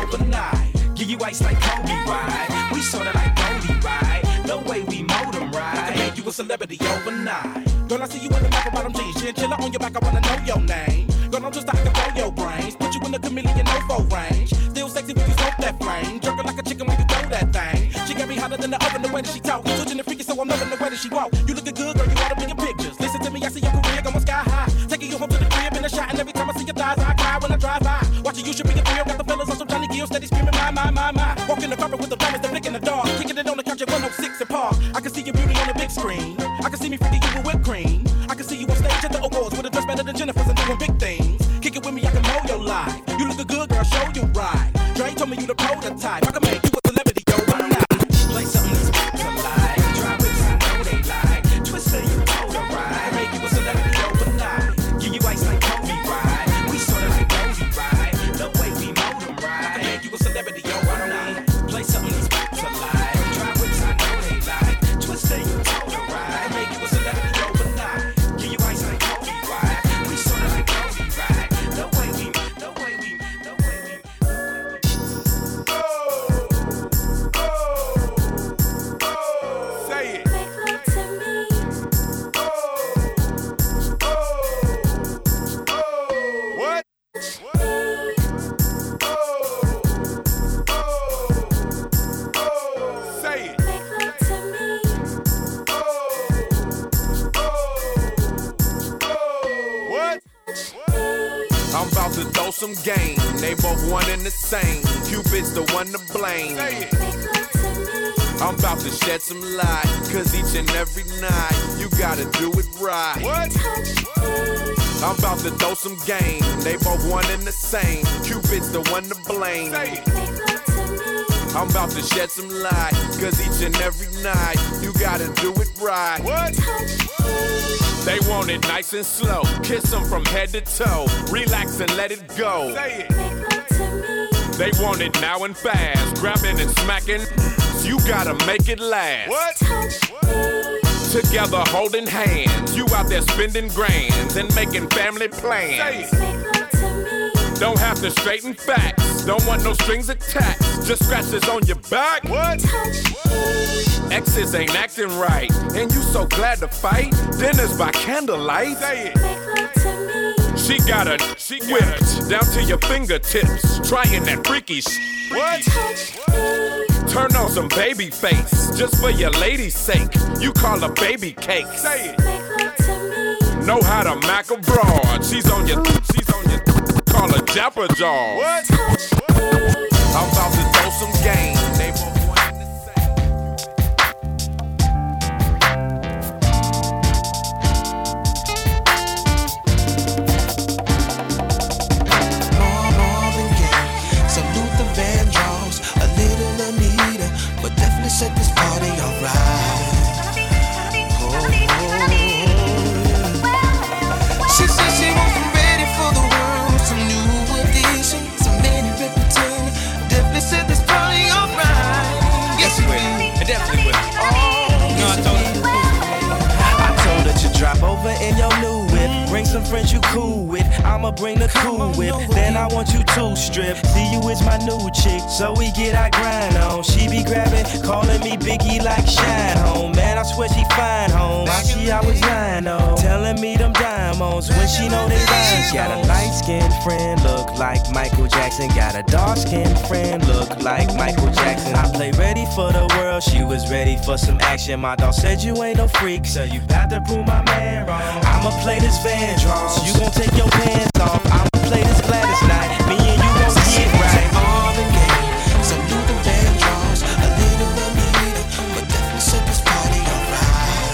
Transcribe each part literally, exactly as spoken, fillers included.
overnight. Give you ice like Kobe, right? We sorta like Bodie, right? No way we mold 'em, right? I can make you a celebrity overnight. Girl, I see you in the back bottom jeans, chinchilla on your back, I wanna know your name. Girl, I'm just I can blow your brains, put you in the chameleon no-fo range. Still sexy when you smoke that flame, jerking like a chicken when you throw that thing. She got me hotter than the oven, the way that she talk. Switching the freaky, so I'm loving the way that she walk. You looking good, girl, you oughta be in pictures. Listen to me, I see your career going sky high. Taking you home to the crib in a shot, and every time I see your thighs, I cry when I drive by. Watching you should be a thrill, got the fellas on some Johnny Gill, steady screaming my, my, my, my. Walking the carpet with the diamonds, the flick in the dog. Kicking it on the couch at one oh six and Park. I can see your beauty on the big screen. I can see me freaking you with whipped cream. I can see you on stage at the awards with a dress better than Jennifer's and doing big things. Kick it with me, I can mold your life. You look good, girl, show you right. Dre told me you the prototype. I can make you a celebrity overnight. Play something that's to like. Try with I know they like. Twister, you told her right. I make you a celebrity overnight. Give you ice like Kobe, right? We sorta like Bodie, right? The way we mold 'em, right? I can make you a celebrity overnight. Play something that's to like. Try with I know they like. Twister, you told her right. I make you a celebrity overnight. Give you ice like Kobe, right? We sorta like Bodie, right? The way we, the way we, the way we. Say it. Make love to me. What? Say it. Make love to me. What? I'm about to throw some game. They both one and the same. Cupid's the one to blame. Say it. Make love to me. I'm about to shed some light. Cause each and every night, you gotta do it right. What? Touch me. I'm about to throw some game. They both one and the same. Cupid's the one to blame. Say it. Make love to me. I'm about to shed some light. Cause each and every night, you gotta do it right. What? Touch me. They want it nice and slow. Kiss them from head to toe. Relax and let it go. Say it. Make love to me. They want it now and fast. Grabbing and smacking. You gotta make it last. What? Touch me. Together holding hands. You out there spending grands and making family plans. Say it. Make love to me. Don't have to straighten facts. Don't want no strings attached. Just scratches on your back. What? Touch me. Exes ain't acting right. And you so glad to fight. Dinners by candlelight. Say it. Make love to me. She got a she whipped down to your fingertips. Trying that freaky sh- What? Touch me. Turn on some baby face. Just for your lady's sake. You call her baby cake. Say it. Make love to me. Know how to mack abroad. She's on your she's on your call her Japper Jaw. What? Touch me. I'm about to throw some game. They both one and the Marvin Gaye, salute the Vandross, a little Anita, but definitely set this party alright. Oh, yeah. She said she wasn't ready for the world, some new additions, some many repetitions, definitely set this party alright. Yes, she will. It definitely will. Oh, No, I yes, told she her. will. I told her to drop over in your new whip. Bring some friends you cool with. I'ma bring the cool whip. Then I want you to strip. See you is my new chick, so we get our grind on. She be grabbing, calling me Biggie like Shine Home. Man, I swear she fine home. Why she always lying on? Telling me them diamonds when she know they rhymes. Got a light skinned friend, look like Michael Jackson. Got a dark skinned friend, look like Michael Jackson. I play ready for the world, she was ready for some action. My dog said you ain't no freak, so you bout to prove my man wrong. I'ma play this Vandross, you gon' take your pants off. I'ma play this Gladys night, me and you gon' get right. Marvin Gaye, salute the Vandross, a little Anita, but definitely set this party alright.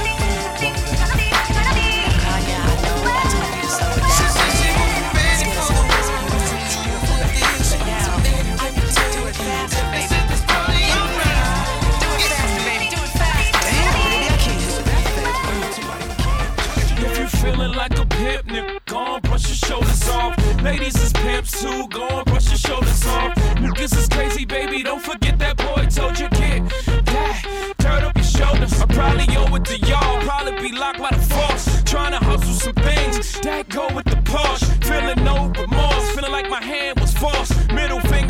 She said she wasn't ready for the world, some new additions, some many repetitions, definitely set this party alright. Damn, baby, I can't do that. If you feeling like a pimp, nigga, go on, brush your shoulders off. Ladies is pimps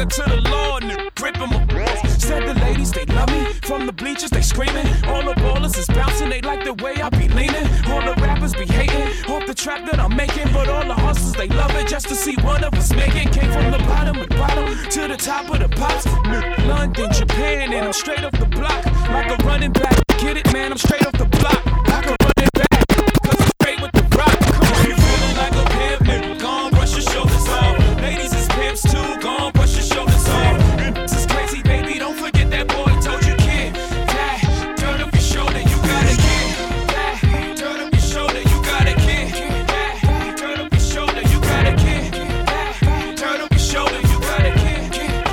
Surrender to the law, nigga, ripping my balls. Said the ladies, they love me. From the bleachers, they screaming. All the ballers is bouncing, they like the way I be leaning. All the rappers be hating off the track that I'm making. But all the hustlers, they love it just to see one of us make it. Came from the bottom of the bottom to the top of the pops. London, Japan, and I'm straight off the block. Like a running back, get it, man, I'm straight off the block. Like a running back, cause I'm straight with the rock. Come on, you feeling like a pimp, nigga, gon' brush your shoulders off. Ladies is pimps too, gon' brush your shoulders off. This is crazy, baby, don't forget that boy told you, kid. That, turn up your shoulder, you got a kid. That, turn up your shoulder, you got a kid. That, turn up your shoulder, you got a kid. That, turn up your shoulder, you got a kid.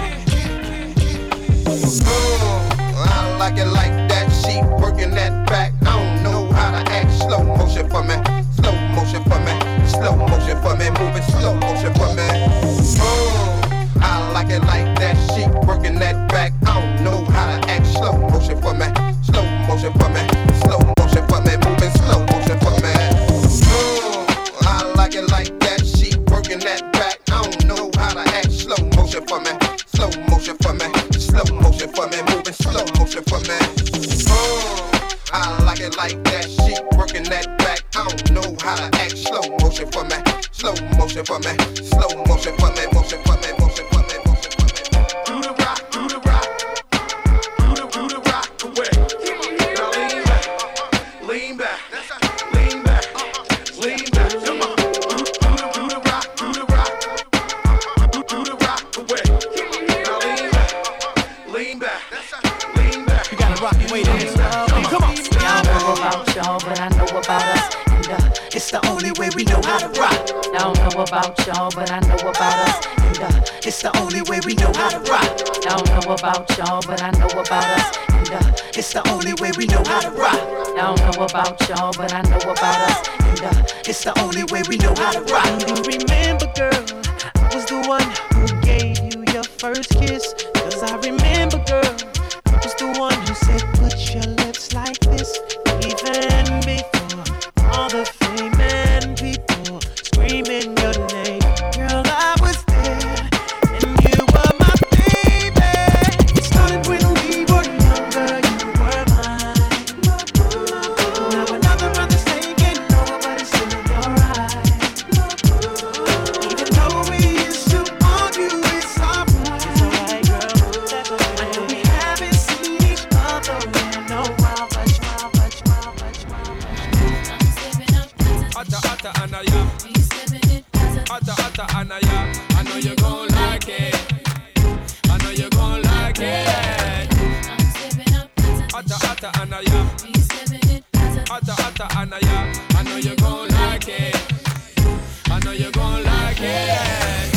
Oh, I like it like that. She working that back. I don't know how to act. Slow motion for me. Slow motion for me. Slow motion for me. Moving slow motion for me. Oh, I like it like that. She working that back. I don't know how to act. Slow motion for me. Slow motion for me. Slow motion for me. Moving slow motion for me. Oh, I like it like that. She working that back. I don't know how to act. Slow motion for me. Slow motion for me. Slow motion for me. Moving slow motion for me. Oh, I like it like that. She working that back. I don't know how to act. Slow motion for me. Slow motion for me. Slow motion for me. Motion for me. Motion for me. Motion for me. Do the rock, do the rock, do the, do the rock away. Now lean back, lean back, lean back, lean back. Come on, do, do the, do the rock, do the rock, do, do the rock away. Now lean back, lean back, lean back. You gotta rock your way to this. Come on. Y'all know about y'all, but I know about us. And uh, it's the only way we know how to rock. Y'all know about y'all, but I know about us. And uh, it's the only way we know how to rock. Y'all know about y'all, but I know about us. And uh, it's the only way we know how to rock. Y'all know about y'all, but I know about us. And uh, it's the only way we know how to rock. Do you remember, girl, I was the one who gave you your first kiss? Cause I remember, girl, I was the one who said put your lips like this. Even before all the fame and people screaming your name. Girl, I was there and you were my baby. It started when we were younger, you were mine. Now another brother's taking over, but it's still alright. Even though we used to argue, it's alright. It's alright, girl. I know we haven't seen each other in a while, but while, but while, but while. Atta atta anaya, atta atta anaya. I know you gon' like it. I know you gon' like it. Atta atta anaya, atta atta anaya. I know you gon' like it. I know you gon' like it.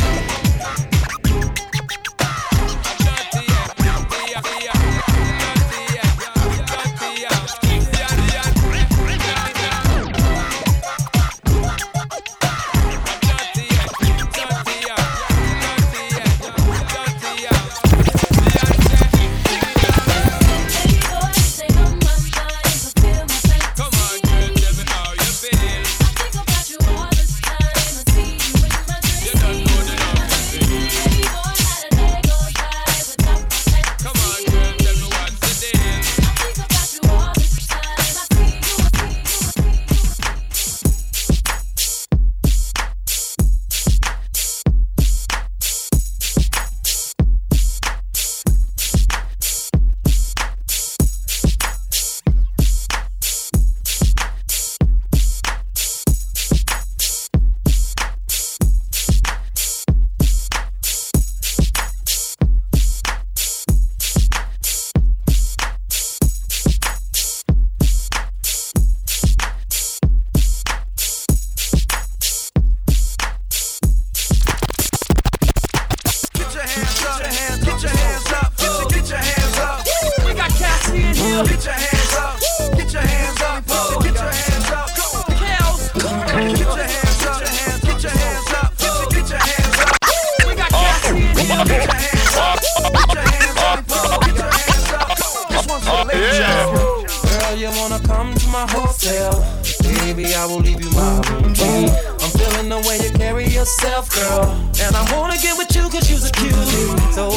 Girl, you wanna come to my hotel? Baby, I will leave you my room key. I'm feeling the way you carry yourself, girl. And I wanna get with you cause you're a cutie. So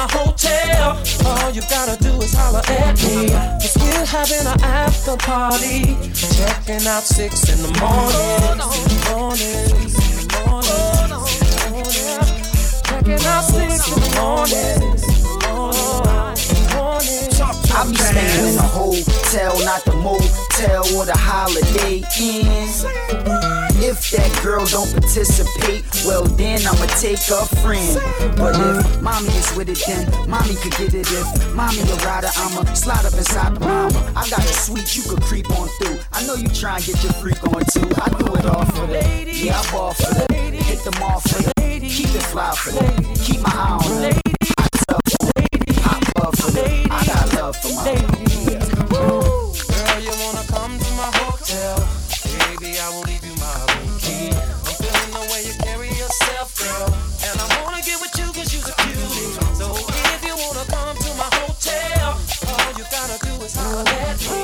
my hotel. All you gotta do is holler at me. Cause we're having an after party. Checking out six in the morning. Morning, morning, morning. Checking out six in the morning. I be staying in a hotel, not the motel or the Holiday Inn. If that girl don't participate, well then I'ma take a friend. But if mommy is with it, then mommy could get it. If mommy a rider, I'ma slide up inside the mama. I got a suite you could creep on through. I know you try and get your freak on too. I do it all for that. Yeah, I ball for that. Hit them all for that. Keep it fly for that. Keep my eye on that. I love for that. I love for that. I got love for my lady. Girl, you wanna come to my hotel? Baby, I will leave you my room key. I'm feeling the way you carry yourself, girl. And I wanna get with you cause you're a cutie. So if you wanna come to my hotel, all you gotta do is holler at me.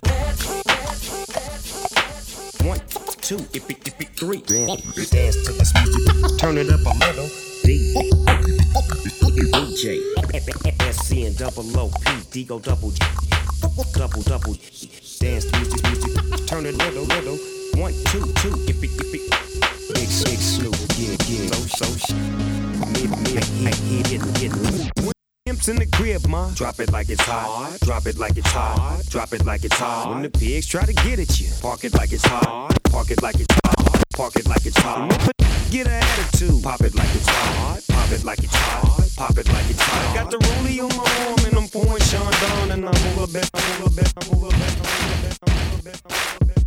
One, two, if it, if it, three. Dance to this music. Turn it up a little. D. D J. S C and double O. P. D go double G. Double, double. Dance to music, music. Turn it little, little. One, two, two. If it, if it. Big, big Snoop. Yeah, yeah. So, so, sh. Me, me, me, getting, getting. Imps in the crib, ma. Drop it like it's hot. Drop it like it's hot. Drop it like it's hot. When the pigs try to get at you, park it like it's hot. Park it like it's hot. Park it like it's hot. Get an attitude. Pop it like it's hot. Pop it like it's hot. Pop it like it's hot. Got the rollie on my arm and I'm pouring Sean down and I'm over best. I'm over best. I'm over best. I'm over best. I'm over best. I'm over best.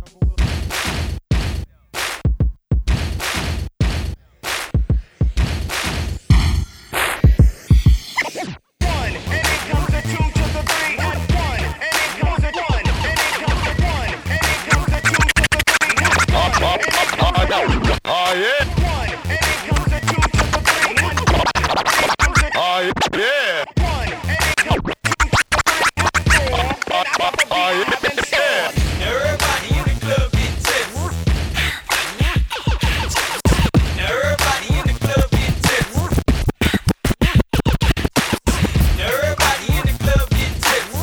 Oh yeah. One, and it comes to two to the three. Oh yeah. One, and it comes to two to the three. Oh yeah. Everybody in the club get tips. Everybody in the club get tips. Everybody in the club get tips.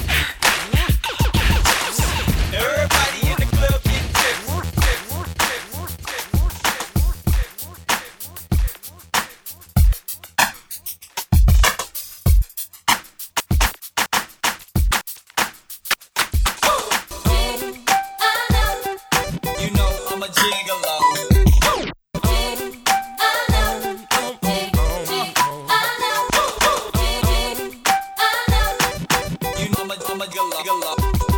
Everybody in the club get tips. You know I'm a gigolo. You know I'm a, I'm a gigolo.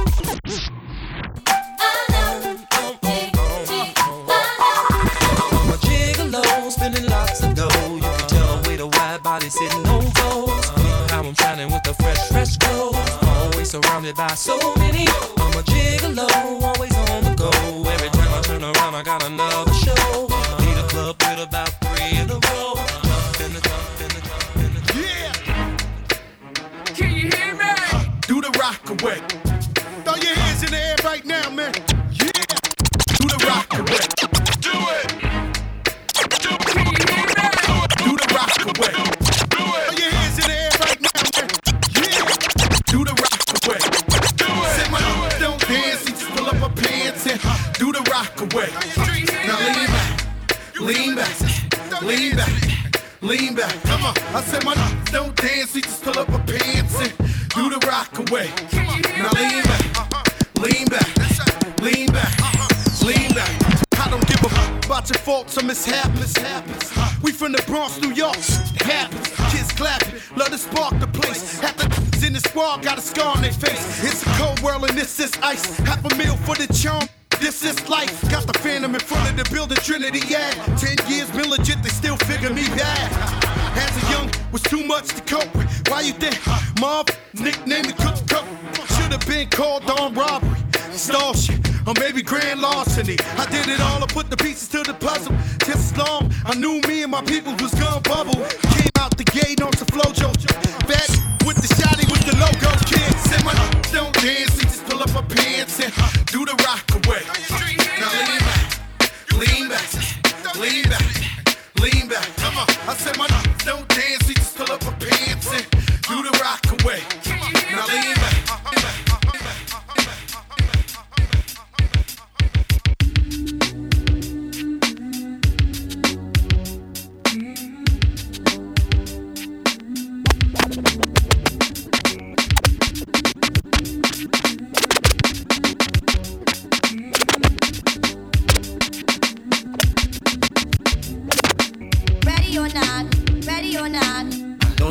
I'm a gigolo, spinning lots of dough. You can tell with a wide body sitting on goals. How I'm shining with the fresh, fresh glow. Always surrounded by so many. I'm a gigolo, always on the go. Every time I turn around, I got another show. Need a club with about three in a row. Jump in the jump in the jump in the jump. Yeah. Can you hear me? Do the rock away. Throw your hands in the air right now, man. Yeah. Do the rock away. Do it. Do it. Can you hear me? Do the rock away. Do it. Throw your hands in the air right now, man. Yeah. Do the rock away. Do it. Say my name, don't dance. You just pull up my pants and do the rock away. Now lean back, lean back, lean back, lean back. Come on. I said my name, don't dance. You just pull up my pants and do the rock away. Now lean back, lean back, lean back, lean back. I don't give a fuck about your faults or mishaps. We from the Bronx, New York. It happens. Kids clapping, love to spark the place. Half the in the squad got a scar on their face. It's a cold world and this is ice. Half a meal for the charm. This is life. Got the phantom in front of the building, Trinity, yeah. Ten years been legit, they still figure me bad. As a young, was too much to cope with. Why you think Mob nicknamed the cook cook? Should have been called on robbery, extortion, or maybe grand larceny. I did it all, I put the pieces to the puzzle. Just as long, I knew me and my people was gonna bubble. Came out the gate on some flojo. Back with the shotty with the logo, kid. Said my don't dance, he just pull up my pants and do the rock away. Now lean back, lean back, lean back, lean back. Come on, I said my don't dance, he just pull up my pants and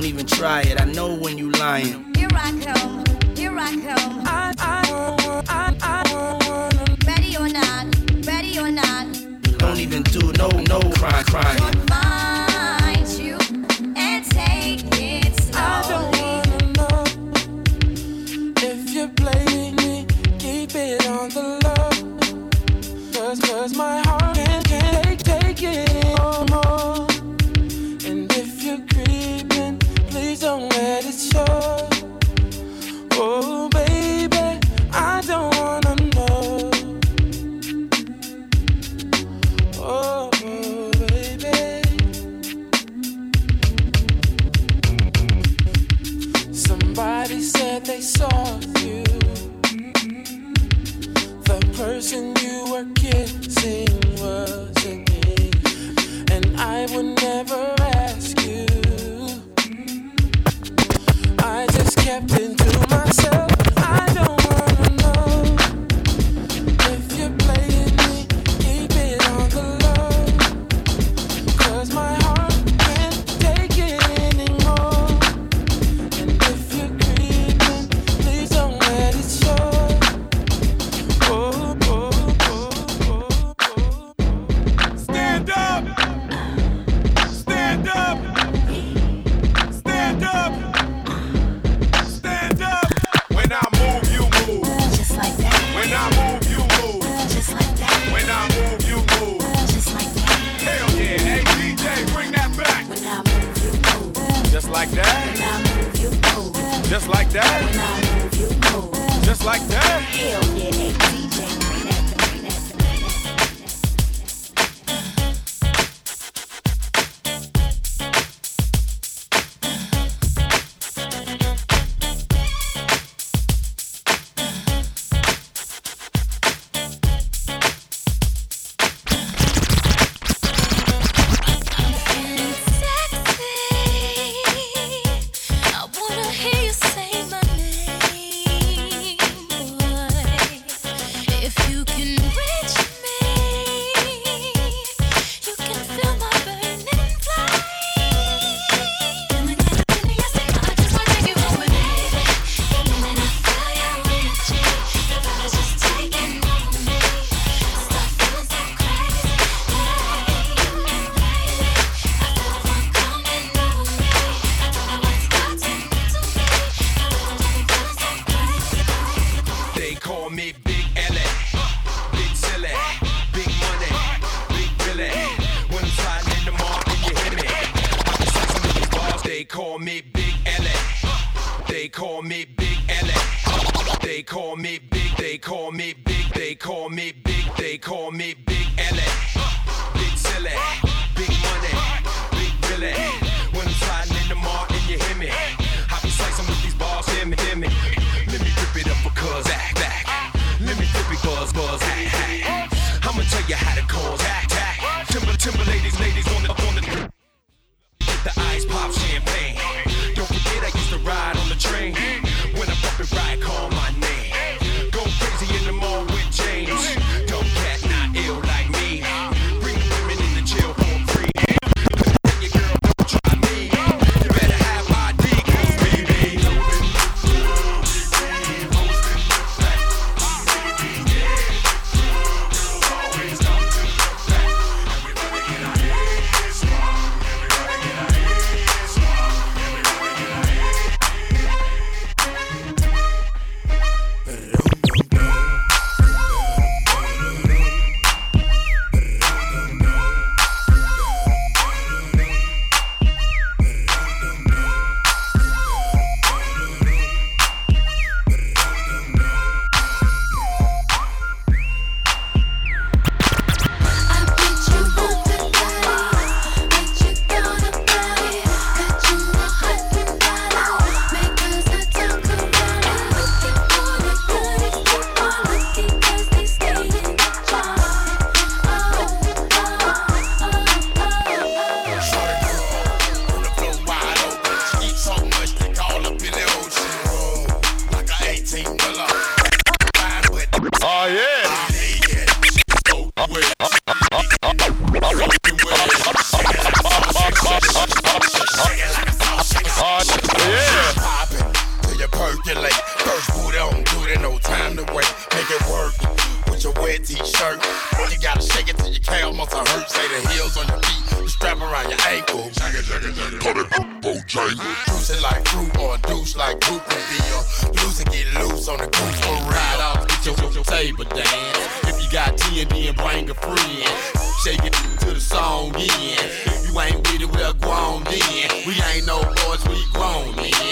even try it. I know when you lying. Here I come, here I come. I, I, I, I, ready or not, ready or not. Don't even do no, no crying, crying. Find you and take it slowly. I don't wanna know if you're playing me. Keep it on the low. Cause, cause my heart can't, can't take, take it no more. And if you're creeping, please don't let it show. Oh baby, I don't wanna know. Oh baby. Somebody said they saw you. The person you were kissing wasn't me. And I would never ask you. I just kept it to myself. I don't wanna know if you're playing me. Keep it on the low. Cause my heart can't take it anymore. And if you're creeping, please don't let it show. Oh, oh, oh, oh, oh. Stand up! Stand up! Stand up! Stand up! When I move, you move. Just like that, When I move, you move. just like that, When I move, you move. just like that. Hell yeah, hey D J, bring that back. When I move, you move. Just like that. When I move, you move. Just like When that. I move, you move. Just like that. Hell yeah, hey D J, bring that, bring that, bring that. Feeling sexy. I wanna hear you say my name, boy. If you can reach me, you can feel my burning flame. And I gotta tell you, say I just wanna take you home with me. And then I feel your energy. Your body's just taking over me. Start feeling so crazy. They call me Big Ellie, Big Silly, Big Money, Big Billy. When I'm sliding in the mall, then you hear me. I'm the sexy with these balls. They call me Big Ellie. They call me Big Ellie. They call me Big. They call me Big. They call me Big. They call me Big Ellie. Big Silly, Big Money, Big Billy. When I'm sliding in the mall, then you hear me. I be slicing with these balls, hear me, hear me. Let me rip it up for cuz act back. Let me flip it buzz buzz act act. I'ma tell you how to cause act act. Timber timber ladies ladies on the on the get the ice pop champagne. Don't forget I used to ride on the train. When I bump it right, call my name. Go crazy in the mall with James. Dumb cat not ill like me. Bring the women in the chill for free. Your girl don't try First boot on, do it, no time to wait. Make it work with your wet t-shirt. You gotta shake it till your calf muscle hurt. Say the heels on your feet, the strap around your ankle. Call it Bojangle. Juicy like fruit or a douche like poop would be a loose and get loose on the goose for real. Ride off, get your, your, your table dance. If you got T and D and bring a friend, shake it to the song in. If you ain't with it, we're grown then. We ain't no boys, we grown then.